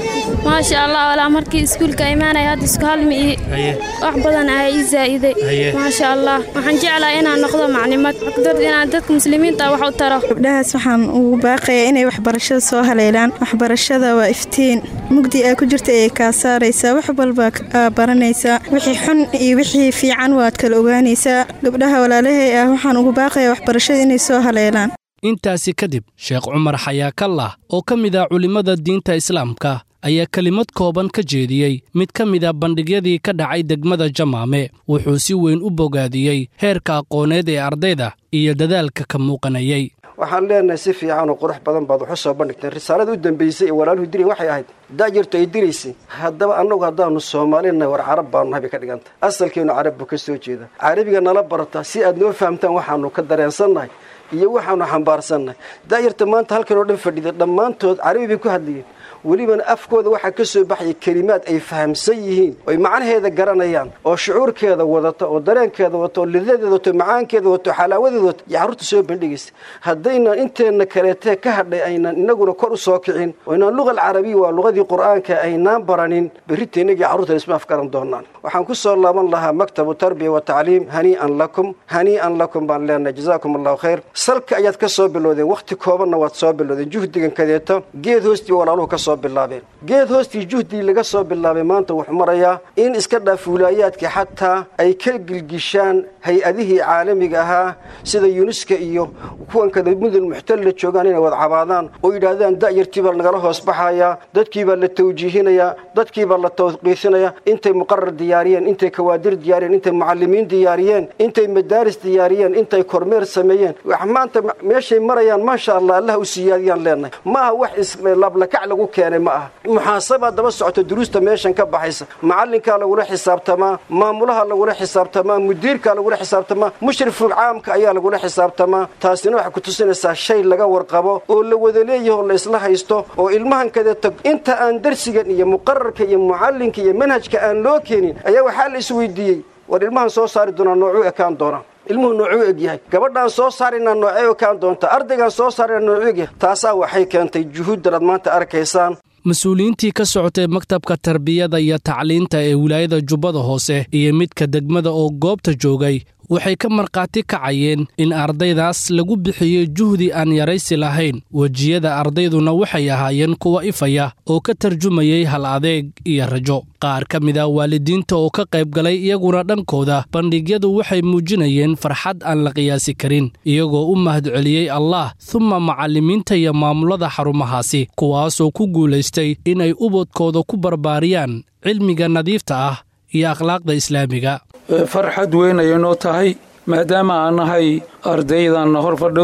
ma sha Allah wala markii iskuulka iimaanay had isku halmi wax badan ayay zaa'iday. ma sha Allah waxaan jeclahay inaan noqdo maclimad aqdar inaan dadka muslimiinta wax u taro. gabdhahaas waxaan ugu baaqayaa inay waxbarashada soo haleelaan. waxbarashada waa iftiin mugdi ay ku jirta ee ka saaraysa wax walba baranaysa wixii xun iyo wixii fiican waad kala ogaanaysaa. gabdhaha walaalahay ah waxaan ugu baaqayaa waxbarashada inay soo haleelaan. intaasi kadib sheekh Cumar Xayaakallah oo ka mid ah culimada diinta islaamka ayaa kelimad kooban ka jeediyey mid ka mid ah bandhigyadii ka dhacay degmada Jamaame. wuxuu si weyn u bogaadiyey heerka aqooneed ee ardayda iyo dadaalka ka muuqanayay. waxaan leenahay si fiican oo qurux badan baad wax soo bandhigtay. risaalada u dambeysay ee walaaluhu diray waxay ahayd daajirto ay diraysay. haddaba annagu haddaanu Soomaalina war Carab baan nahay ka dhiganta asalkeenu Carab buu ka soo jeeda. Carabiga nala barata si aad noo fahamtaan waxaanu ka dareensannahay iyo waxaanu xambaarsannahay. daajirta maanta halkan oo dhan fadhida dhammaantood Carabi bay ku hadlayeen. welibana afkooda waxaa ka soo baxay kelimaad ay fahamsan yihiin oo macnaheeda garanayaan oo shucuurkeeda wadata oo dareenkeeda wadato oo lidadeeda wadato macaankeeda wadato xalaawadeeda wadato iyo carruurta soo bandhigaysa. haddayna inteena kaleetee ka hadhay aynan inaguna kor u soo kicin oo inaan luqal carabiya waa luqadii qur'aanka aynaan baranin berrita inagii carruurta isma afgaran doonaan. waxaan ku soo laaban lahaa maktabu tarbiya wa tacliim hanii'an lakum hanii'an lakum baan leenahay jazaakum allahu khayr. salka ayaad ka soo bilowdeen wakhti koobanna waad soo bilowdeen juhdigan kadeeto geed hoostii walaaluhu ka soo bilaabeen. geed hoostii juhdii laga soo bilaabay maanta wuxuu marayaa in iska dhaafuulaayaadkii xataa ay ka gilgishaan hay-adihii caalamiga ahaa sida yunuska iyo kuwan kada mudul muxtalla joogaan inay wad cabaadaan oo yidhaahdaan da'yartii baa nagala hoos baxayaa, dadkii baa la tawjiihinayaa, dadkii baa la tawqiifinayaa. intay muqarar diyaariyeen, intay kawaadir diyaariyeen, intay mucallimiin diyaariyeen, intay madaaris diyaariyeen, intay kormeer sameeyeen. wax maanta meeshay marayaan maasha Allah Allah u siyaadiyaan leenahay. maaha wax islablakac lagu keenay ma aha. muxaasaba daba socota duruusta meeshan ka baxaysa. macallinka lagu la xisaabtamaa, maamulaha lagu la xisaabtamaa, mudiirka lagu la xisaabtamaa, mushriful caamka ayaa lagu la xisaabtamaa. taasina waxa ku tusinaysaa shay laga warqabo oo la wada leeyahay oo la isla haysto oo ilmahan kadeeto inta aan darsigan iyo muqarrarka iyo mucallinka iyo manhajka aan loo keenin ayaa waxaa la isweydiiyey war ilmahan soo saari doona noocuu ekaan doona. ilmuhu noocuu eg yahay, gabadhaan soo saarina noocee ekaan doonta, ardaygaan soo saarina noocuu eg yahay. taasaa waxay keentay juhuuddan aad maanta arkaysaan. mas-uuliyiintii ka socotay maktabka tarbiyada iyo tacliinta ee wilaayada Jubbada Hoose iyo midka degmada oo goobta joogay waxay ka marqaati kacayeen in ardaydaas lagu bixiyey juhdi aan yaraysi lahayn. wejiyada ardayduna waxay ahaayeen kuwa ifaya oo ka tarjumayay hal adeeg iyo rajo. qaar ka mid ah waalidiinta oo ka qayb galay iyaguna dhankooda bandhigyadu waxay muujinayeen farxad aan la qiyaasi karin iyagoo u mahadceliyey Allah thumma macallimiinta iyo maamulada xarumahaasi kuwaasoo ku guulaystay inay ubadkooda ku barbaariyaan cilmiga nadiifta ah iyo akhlaaqda islaamiga. farxad weyn ayay noo tahay maadaama aan nahay ardaydan hor fadhido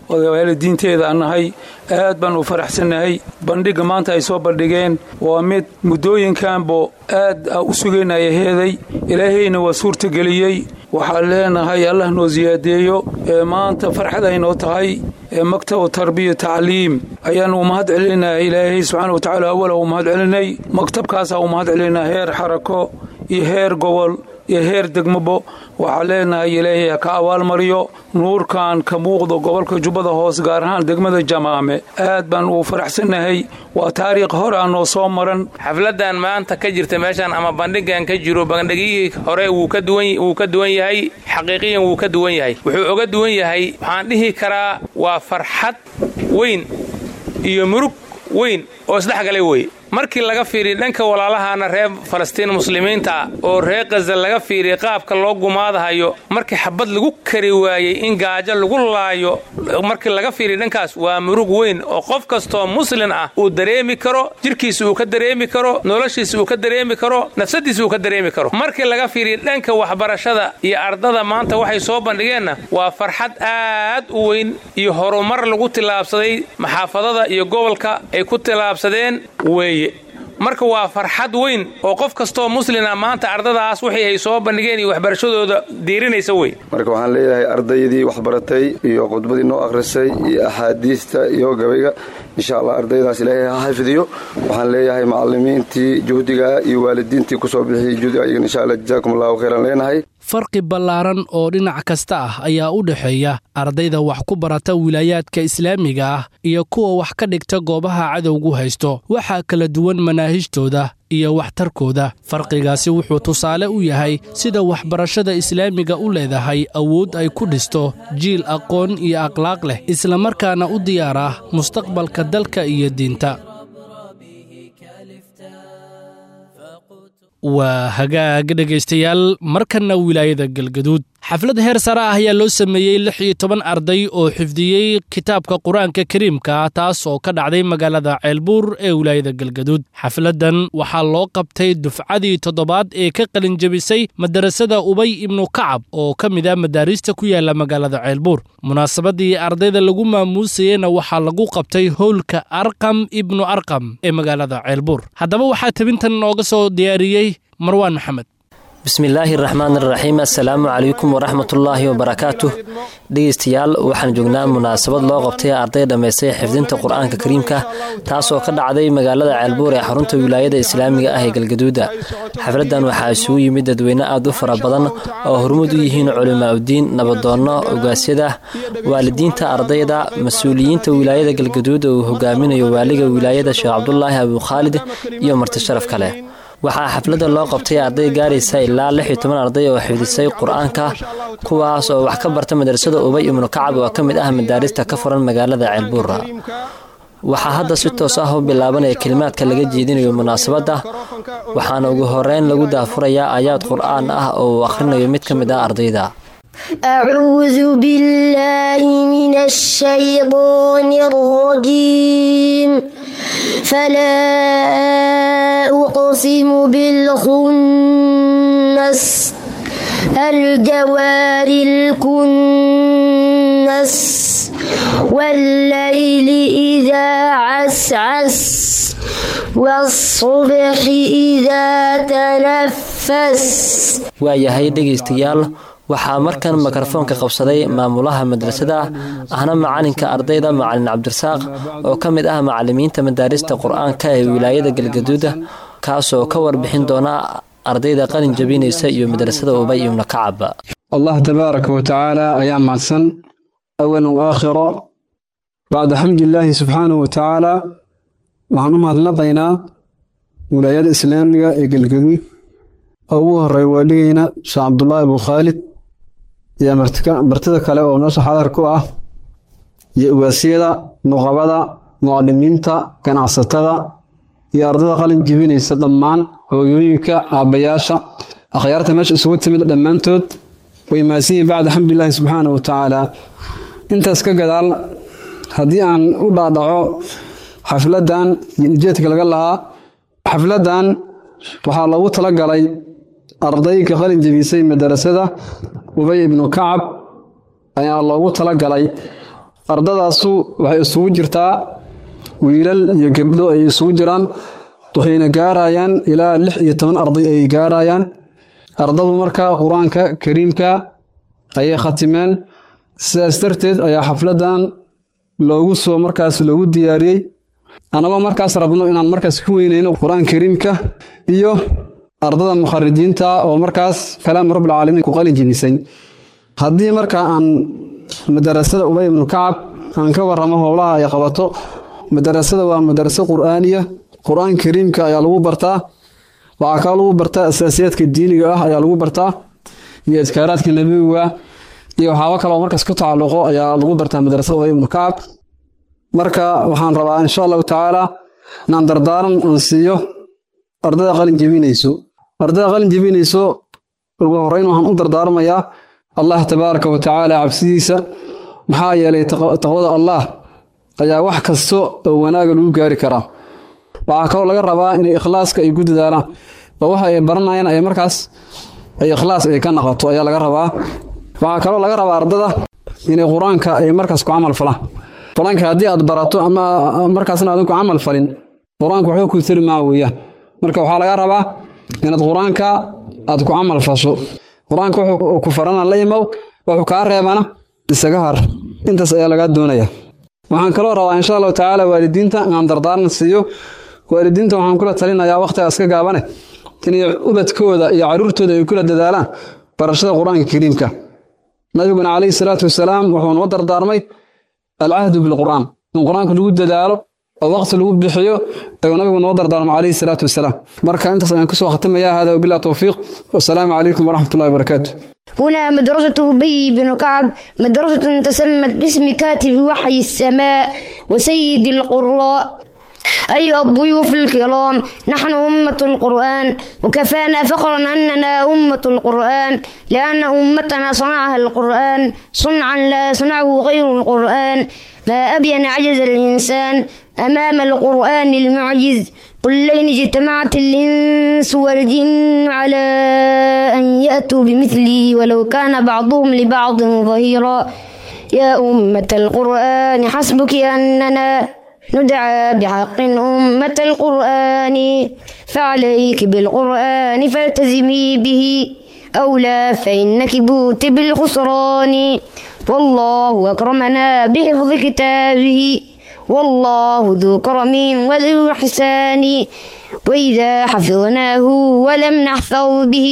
waalidiinteeda annahay aad baan u faraxsannahay bandhigga maanta ay soo bandhigeen waa mid muddooyinkanbo aad u sugaynaya heeday ilaahayna waa suurtageliyey waxaan leenahay allah noo siyaadeeyo ee maanta farxad ay noo tahay ee maktab tarbiya tacliim ayaan u mahad celinaa ilaahay subxaana watacaala awala u mahad celinay maktabkaasaa u mahad celinaa heer xarako iyo heer gobol iyo heer degmabo waxaa leenahay ilaahay ha ka abaalmariyo nuurkan ka muuqdo gobolka jubbada hoos gaar ahaan degmada jamaame aad baan uu faraxsannahay waa taariikh hore aan noo soo maran xafladan maanta ka jirta meeshaan ama bandhigan ka jiro bandhigii hore wuu ka duwan wuu ka duwan yahay xaqiiqiyan wuu ka duwan yahay wuxuu uga duwan yahay waxaan dhihi karaa waa farxad weyn iyo murug weyn oo isdhexgalay wey markii laga fiiriyo dhanka walaalahana reer Falastiin muslimiinta oo reer Gaza laga fiiriyo qaabka loo gumaadahayo markii xabad lagu kari waayay in gaajo lagu laayo markii laga fiiriyo dhankaas waa murug weyn oo qof kasto muslim ah uu dareemi karo jirkiisa uu ka dareemi karo noloshiisa uu ka dareemi karo nafsadiisa uu ka dareemi karo markii laga fiiriyo dhanka waxbarashada iyo ardada maanta waxay soo bandhigeen waa farxad aad u weyn iyo horumar lagu tilaabsaday maxaafadada iyo gobolka ay ku tilaabsadeen way marka waa farxad weyn oo qof kasto muslina maanta ardadaas wixii ay soo bandhigeen iyo waxbarashadooda diirinaysa way marka waxaan leeyahay ardaydii wax baratay iyo qodbadii noo akhrisay iyo ahadiista iyo gabayga insha Allah ardaydaas ilaahay ha xafidiyo waxaan leeyahay macallimiintii juhdiga iyo waalidiintii ku soo bixiyay juhdiga ayagana insha Allah jazaakumullahu khairan leenahay farqi ballaaran oo dhinac kasta ah ayaa u dhaxeeya ardayda wax ku barata wilaayaadka islaamiga ah iyo kuwa wax ka dhigta goobaha cadowgu haysto waxaa kala duwan manaahijtooda iyo waxtarkooda farqigaasi wuxuu tusaale u yahay sida waxbarashada islaamiga u leedahay awood ay ku dhisto jiil aqoon iyo akhlaaq leh isla markaana u diyaar ah mustaqbalka dalka iyo diinta waa hagaag dhegaystayaal markanna wilaayada galgaduud xaflad heer sare ah ayaa loo sameeyey lix iyo toban arday oo xifdiyey kitaabka qur-aanka kariimka taas oo ka dhacday magaalada ceelbuur ee wilaayada galgaduud xafladan waxaa loo qabtay dufcadii toddobaad ee ka qalinjabisay madarasada ubay ibnu kacab oo ka mid ah madaarista ku yaala magaalada ceelbuur munaasabadii ardayda lagu maamuusayena waxaa lagu qabtay howlka arqam ibnu arqam ee magaalada ceelbuur haddaba waxaa tabintan nooga soo diyaariyey marwaan maxamed bismillaahi raxmaan raxiim assalaamu calaykum waraxmatullaahi wabarakaatuh dhegeystayaal waxaan joognaa munaasabad loo qabtay arday dhammaystay xifdinta qur-aanka kariimka taasoo ka dhacday magaalada ceelbuur ee xarunta wilaayada islaamiga ah ee galgaduuda xafladan waxaa isugu yimid dadweyne aad u fara badan oo hormuud u yihiin culimaaudiin nabadoonno ogaasyada waalidiinta ardayda mas-uuliyiinta wilaayada galgaduud uu hogaaminayo waaliga wilaayada sheekh cabdulaahi abuukhaalid iyo marti sharaf kale waxaa xafladda loo qabtay arday gaaraysa ilaa lix iyo toban arday oo xifdisay qur-aanka kuwaas oo wax ka barta madrasada ubay ibnu kacab oo ka mid ah madaarista ka furan magaalada ceelbuura waxaa hadda si toos ah u bilaabanaya kelimaadka laga jeedinayo munaasabadda waxaana ugu horeyn lagu daafurayaa aayaad qur-aan ah oo uu akhrinayo mid ka mid ah ardayda أعوذ بالله من الشيطان الرجيم فلا أقسم بالخنس الجوار الكنس والليل إذا عسعس والصبح إذا تنفس waayahay dhegaystayaal waxaa markan mikrofoonka qabsaday maamulaha madrasada ahna macalinka ardayda macalin cabdirasaaq oo ka mid ah macalimiinta madaarista qur-aanka ee wilaayada galgaduud kaasoo ka warbixin doona ardayda qalin jabinaysa iyo madrasada ubay ibnu kacab allah tabaaraka wa tacaala ayaa mahadsan awalan wa aakhira bacda xamdilaahi subxaanahu wa tacaala waxaan u mahadnaqaynaa wilaayada islaamiga ee galgaduud oo ugu horey waaligeyna sheekh cabdulaahi abuukhaalid iyo martida kale oo meesha xadar ku ah iyo ugaasiyada nuqabada mucalimiinta ganacsatada iyo ardada qalin jebinaysa dhammaan hooyooyinka aabbayaasha akhyaarta meesha isugu timid dhammaantood way mahadsanyihiin bacda xamdilaahi subxaanahu wa tacaala intaas ka gadaal haddii aan u dhaadhaco xafladan iyo ujeedka laga lahaa xafladan waxaa loogu talagalay ardayga qalin jebisay madarasada ubay ibnu kacab ayaa loogu talagalay ardadaasu waxay isugu jirtaa wiilal iyo gabdho ay isugu jiraan waxayna gaarayaan ilaa lix iyo toban arday ay gaarayaan ardadu markaa qur-aanka kariimka ayay khatimeen sidaas darteed ayaa xafladan loogu soo markaas loogu diyaariyey anaba markaas rabno inaan markaas ku weyneyno qur-aanka kariimka iyo ardada mukharijiinta oo markaas kalaam rabbil caalamiin ku qalin jebisay haddii markaa aan madarasada Ubay ibn Kacab aan ka warramo howlaha ay qabato madarasada waa madaraso qur'aaniya qur-aanka kariimka ayaa lagu bartaa waxaa kaloo lagu bartaa asaasiyaadka diiniga ah ayaa lagu bartaa iyo adkaaraadka nabiga iyo waxyaabo kale oo markaas ku tacalluqo ayaa lagu bartaa madarasada Ubay ibn Kacab marka waxaan rabaa insha allahu tacaala inaan dardaaran aan siiyo ardada qalin jebinayso ardada qalin jebinayso ugu horreyn waxaan u dardaarmayaa allah tabaaraka wa tacaala cabsidiisa maxaa yeelay taqwada allah ayaa wax kasto oo wanaaga lagu gaari karaa waxaa kaloo laga rabaa inay ikhlaaska ay ku dadaalaan oo waxa ay baranayaan ay markaas ay ikhlaas ay ka noqoto ayaa laga rabaa waxaa kaloo laga rabaa ardada inay qur-aanka ay markaas ku camal falaan qur-aanka haddii aad barato ama markaasna aadan ku camal falin qur-aanka waxba ku tiri maa weeyaan marka waxaa laga rabaa inaad qur-aanka aad ku camal fasho qur-aanka wuxuu ku farana la imow wuxuu kaa reebana isaga har intaas ayaa laga doonaya waxaan kaloo rabaa insha allahu tacaala waalidiinta inaan dardaaran siiyo waalidiinta waxaan kula talinayaa waqtigaas ka gaabane inay ubadkooda iyo caruurtooda ay kula dadaalaan barashada qur-aanka kariimka nabiguna calayhi salaatu wasalaam wuxuu noo dardaarmay alcahdu bilqur'aan in qur-aanka lagu dadaalo oo waqti lagu bixiyo ayuu nabigu noo dardaarmay calayhi salaatu wasalaam marka intaas ayaan kusoo khatimayaa hada wabillahi tawfiiq wassalaamu calaykum waraxmatullahi wabarakaatu هنا مدرسة أبي بن كعب مدرسة تسمت باسم كاتب وحي السماء وسيد القراء أيها الضيوف الكرام نحن أمة القرآن وكفانا فخرا أننا أمة القرآن لأن أمتنا صنعها القرآن صنعا لا صنعه غير القرآن ما أبين عجز الإنسان أمام القرآن المعجز قل لئن اجتمعت الإنس والجن على أن يأتوا بمثلي ولو كان بعضهم لبعض ظهيرا يا أمة القرآن حسبك أننا ندعى بحق أمة القرآن فعليك بالقرآن فالتزمي به أو لا فإنك بوت بالخسران والله أكرمنا بحفظ كتابه والله ذو كرم وذو إحسان وإذا حفظناه ولم نحفظ به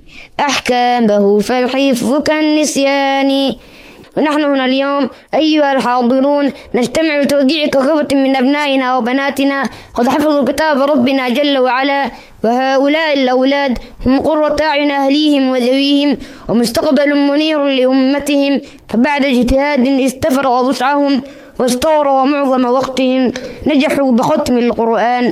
أحكامه فالحفظ كالنسيان ونحن هنا اليوم أيها الحاضرون نجتمع لتوديع كغبة من أبنائنا وبناتنا قد حفظوا كتاب ربنا جل وعلا وهؤلاء الأولاد هم قرة أعين أهليهم وذويهم ومستقبل منير لأمتهم فبعد اجتهاد استفرغ وسعهم واستوروا معظم وقتهم نجحوا بختم القرآن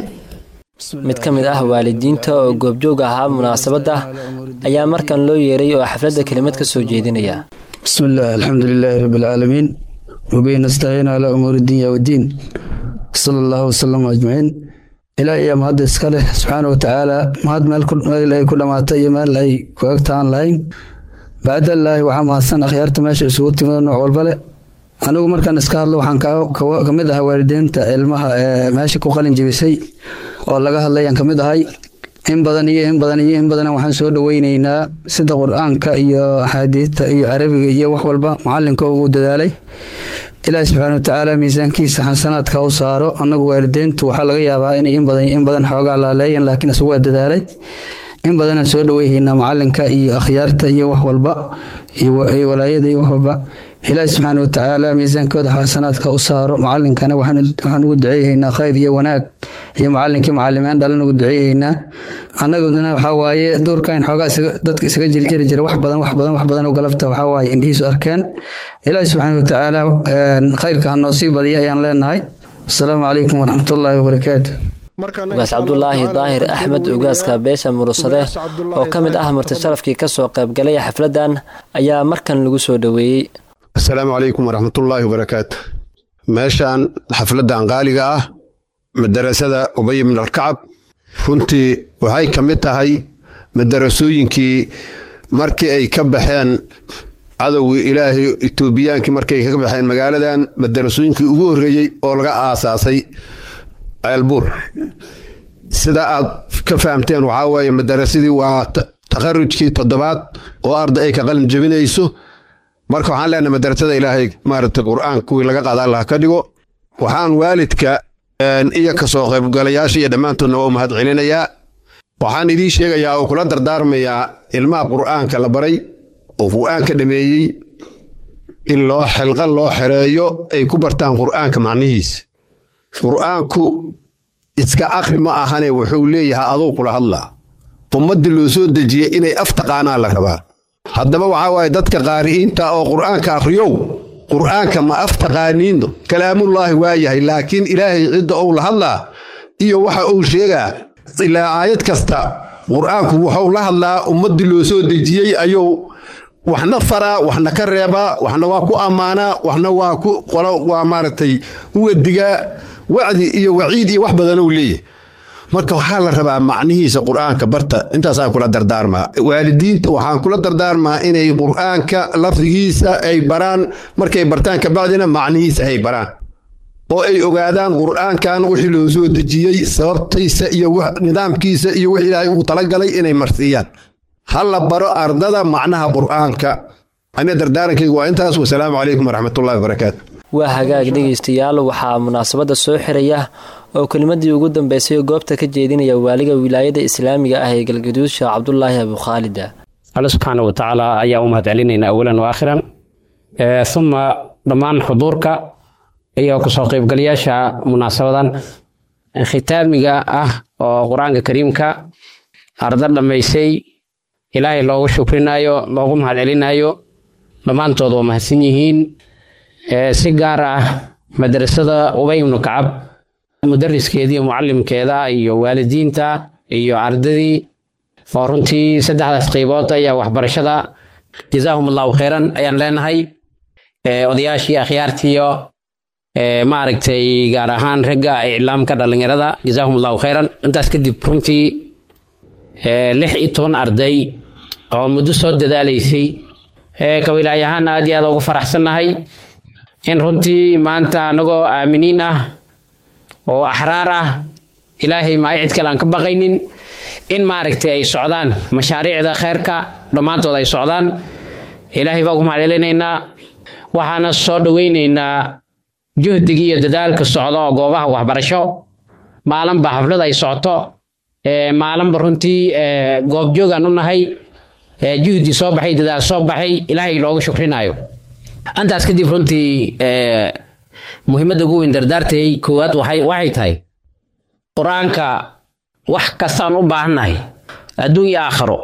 mid ka mid ah waalidiinta oo goobjoog ahaa munaasabadda ayaa markan loo yeeray oo xafladda kelimad ka soo jeedinaya بسم الله الحمد لله رب العالمين وبه نستعين على أمور الدنيا والدين صلى الله وسلم أجمعين إلى أيام هذا إسكاله سبحانه وتعالى ما هذا مال كل مال كل ما تي مال لا وقتان لاين بعد الله وحما سنة خيارت ماشي سوت من نوع والبلع أنا عمر كان إسكال الله وحن كوا كمدها والدين تعلمها ماشي كوخلين جبسي والله جه الله ين كمدها هاي in badan iyo in badan iyo in badan waxaan soo dhaweynaynaa sida quraanka iyo xadiidta iyo carabiga iyo wax walba macallinka uu dadaalay ilaahay subhanahu wa ta'ala miisaankiisa xasanaadka u saaro anagu waalidiintu waxa laga yaabaa in in badan in badan xoogaa la leeyahay laakiin asugu dadaalay in badan soo dhaweynaynaa macallinka iyo akhyaarta iyo wax walba iyo walaayada iyo wax walba ilaahay subhanahu wa ta'ala miisaankooda xasanaadka u saaro macallinkana waxaan waxaan ugu duceeyaynaa khayr iyo wanaag iyo macallinkii macallimaan dhalan ugu duceeyaynaa annaguna waxa waaye doorkan xoogaa dadka isaga jirjiri jira wax badan wax badan wax badan oo galabta waxa waaye indhihiisu arkeen ilaahay subhanahu wa ta'ala khayrka ha noo sii badiyo ayaan leenahay assalaamu calaykum waraxmatullaahi wabarakaatuh ugaas cabdulaahi daahir axmed ugaaska beesha murusade oo ka mid ah marti sharafkii ka soo qaybgalay xafladan ayaa markan lagu soo dhaweeyey السلام عليكم ورحمة الله وبركاته ماشان حفلة قالقة مدرسة أبي من الكعب فنتي وهاي كمتها هاي مدرسوينكي مركي أي كبحين cadowgii ilaahay etoobiyaankii markay kaga baxeen magaaladan madarasooyinkii ugu horreeyey oo laga aasaasay ceelbuur sida aad ka fahamteen waxaa waaye madarasadii waa takharujkii toddobaad oo arday ay ka qalin jebinayso marka waxaan leenahay madarasada ilaahay maaragtay qur'aan kuwii laga qaada allah ka dhigo waxaan waalidka iyo ka soo qaybgalayaasha iyo dhammaantoodna waa u mahad celinayaa waxaan idiin sheegayaa oo kula dardaarmayaa ilmaha qur'aanka la baray oo qur'aanka dhameeyey in loo xilqa loo xereeyo ay ku bartaan qur'aanka macnihiisa qur'aanku iska aqri ma ahane wuxuu leeyahay adoo kula hadlaa ummadda loo soo dejiyey inay af taqaanaa la rabaa haddaba waxaa waaye dadka qaari'iinta oo qur'aanka akhriyow qur'aanka ma af taqaaniino kalaamullaahi waa yahay laakiin ilaahay cidda ou la hadlaa iyo waxa uu sheegaa ilaa aayad kasta qur'aanku wuxuu la hadlaa ummaddii loo soo dejiyey ayuu waxna faraa waxna ka reebaa waxna waa ku ammaanaa waxna waa ku qolo waa maaragtay wadigaa wacdi iyo waciid iyo wax badan uu leeyahay marka waxaa la rabaa macnihiisa qur'aanka barta intaasaan kula dardaarmaa waalidiinta waxaan kula dardaarmaa inay qur'aanka lafdigiisa ay baraan markay bartaan kabacdina macnihiisa ay baraan oo ay ogaadaan qur'aankan wixii loo soo dejiyey sababtiisa iyo nidaamkiisa iyo wixii ilaahay uu talagalay inay marsiiyaan ha la baro ardada macnaha qur'aanka aniga dardaarankaygu waa intaas wasalaamu calaykum waraxmatullahi wabarakaatu waa hagaag dhegaystayaal waxaa munaasabadda soo xiraya oo kelimadii ugu dambeysay goobta ka jeedinaya waaliga wilaayada islaamiga ah ee galgaduud sheekh cabdulaahi abukhaalida alla subxaana wa tacaala ayaa u mahad celinaynaa awalan wa aakhiran uma dhammaan xuduurka iyo kusoo qaybgalayaasha munaasabadan khitaamiga ah oo qur-aanka kariimka arda dhammaysay ilaahay loogu shukrinayo loogu mahad celinayo dhammaantood waa mahadsan yihiin si gaar ah madrasada ubay ibnu kacab mudariskeedii mucallimkeeda iyo waalidiinta iyo ardadii oo runtii saddexdaas qaybood ayaa waxbarashada jazaahum allahu khayran ayaan leenahay odayaashii akhyaartiiyo maaragtay gaar ahaan ragga iclaamka dhallinyarada jazaahum allahu khayran intaas kadib runtii lix iyo toban arday oo muddo soo dadaalaysay kawilaay ahaan aad iyo aad ugu faraxsannahay in runtii maanta anagoo aaminiin ah oo axraar ah ilaahay ma ay cid kale aan ka baqaynin in maaragtay ay socdaan mashaariicda khayrka dhammaantood ay socdaan ilaahay baa ugu mahad celinaynaa waxaana soo dhoweynaynaa juhdigii iyo dadaalka socda oo goobaha waxbarasho maalinba xaflad ay socoto maalinba runtii goobjoogaan u nahay juhdi soo baxay dadaal soo baxay ilaahay loogu shukrinayo antaas kadib runtii muhiimadda ugu weyn dardaartay koowaad waxay tahay qur-aanka wax kastaan u baahannahay adduun iyo aakhiro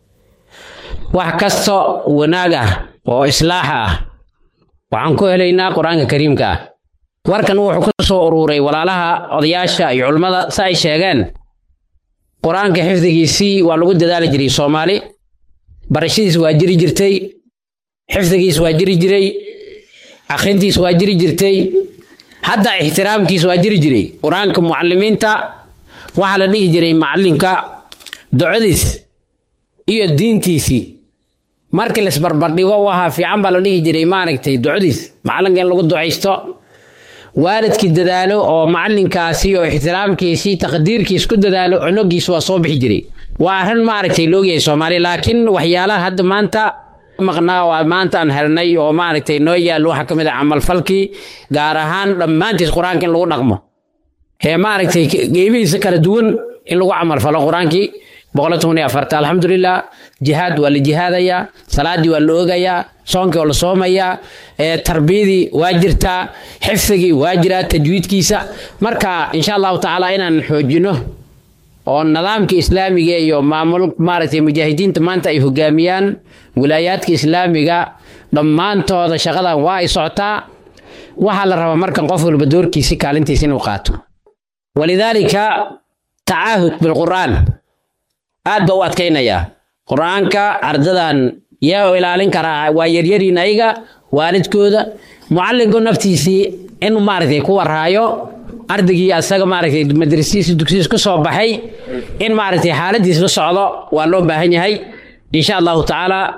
wax kasta wanaag ah oo islaaxa ah waxaan ku helaynaa qur-aanka kariimka ah warkan wuxuu ka soo uruuray walaalaha odayaasha iyo culimmada si ay sheegeen qur-aanka xifdigiisii waa lagu dadaali jiray soomaali barashadiis waa jiri jirtay xifdigiis waa jiri jiray akhrintiis waa jiri jirtay hadda ixtiraamkiis waa jiri jiray qur-aanka mucallimiinta waxaa la dhihi jiray macallinka ducadiis iyo diintiisii markii la isbarbardhigo waxa fiican baa la dhihi jiray maaragtay ducadiis macallinka in lagu ducaysto waalidkii dadaalo oo macallinkaasi oo ixtiraamkiisii taqdiirkiis ku dadaalo cunugiis waa soo bixi jiray waa arrin maaragtay loogyahay soomaali laakiin waxyaalaha hadda maanta maqnaa waa maanta aan helnay oo maaragtay noo yaal waxa ka mid ah camalfalkii gaar ahaan dhammaantiis qur-aanka in lagu dhaqmo ee maaragtay qeybihiisa kala duwan in lagu camalfalo qur-aankii boqol toban iyo afarta alxamdulilah jihaad waa la jihaadayaa salaadii waa la oogayaa soonkii waa la soomayaa tarbiyadii waa jirtaa xifdigii waa jiraa tajwiidkiisa marka insha allahu tacaala inaan xoojino oo nidaamka islaamiga iyo maamul maaragtay mujaahidiinta maanta ay hogaamiyaan wilaayaadka islaamiga dhammaantooda shaqadan waa ay socotaa waxaa la rabaa markan qof walba doorkiisi kaalintiisa inuu qaato walidaalika tacaahud bilqur'aan aad ba u adkaynayaa qur'aanka ardadan yaa ilaalin karaa waa yaryariin ayaga waalidkooda mucallinka naftiisii inuu maaragtay ku warhaayo ardaygii asaga maaragtay madrasiisa dugsiis ku soo baxay in maaragtay xaaladiis la socdo waa loo baahan yahay insha allahu tacaala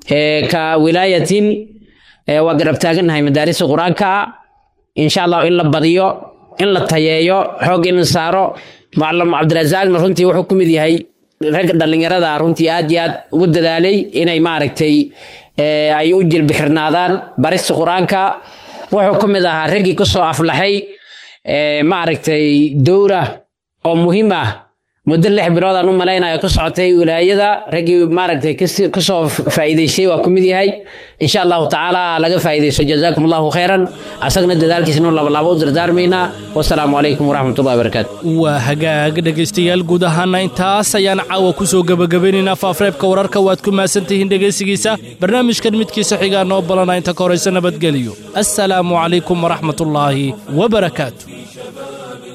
ka wilaayatin waa garab taagannahay madaarista qur-aanka insha allah in la badiyo in la tayeeyo xoog in la saaro macallim cabdirasaaqna runtii wuxuu ku mid yahay ragga dhallinyarada runtii aad iyo aad ugu dadaalay inay maaragtay ay u jilbixirnaadaan barista qur-aanka wuxuu ku mid ahaa raggii ku soo aflaxay maaragtay dowra oo muhiim ah muddo lix bilood aan u malaynayo ku socotay wilaayada raggii maaragtay kasoo faa'iidaystay waa ku mid yahay insha allahu tacaala laga faa'iidaysto jazaakum allahu khayran asagna dadaalkiisna labalabo u dardaarmaynaa wasalaamu calaykum waraxmatullahi wabarakaatu waa hagaag dhegaystayaal guud ahaana intaas ayaan caawa ku soo gebagabeynaynaa faafreebka wararka waad ku mahadsantihiin dhegaysigiisa barnaamijkan midkiisa xigaa noo balana inta ka horaysa nabadgeliyo assalaamu calaykum waraxmatullaahi wabarakaatu